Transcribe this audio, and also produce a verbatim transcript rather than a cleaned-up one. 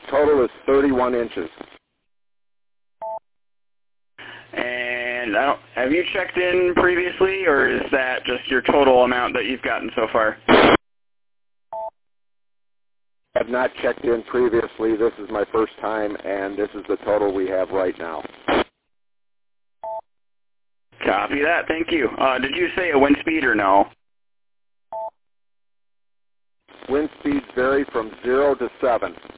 total is thirty-one inches. And I don't, have you checked in previously, or is that just your total amount that you've gotten so far? I have not checked in previously. This is my first time, and this is the total we have right now. Copy that. Thank you. Uh, did you say a wind speed or no? Wind speeds vary from zero to seven.